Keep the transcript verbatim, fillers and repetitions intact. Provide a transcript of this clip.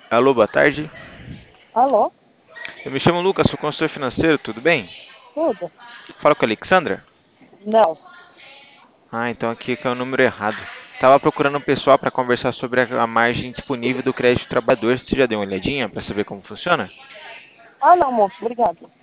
Alô, boa tarde. Alô? Eu me chamo Lucas, sou consultor financeiro, tudo bem? Tudo? Fala com a Alexandra? Não. Ah, então aqui que é o número errado. Tava procurando um pessoal para conversar sobre a a margem disponível do crédito trabalhador. Você já deu uma olhadinha para saber como funciona? Ah, não, moço, obrigado.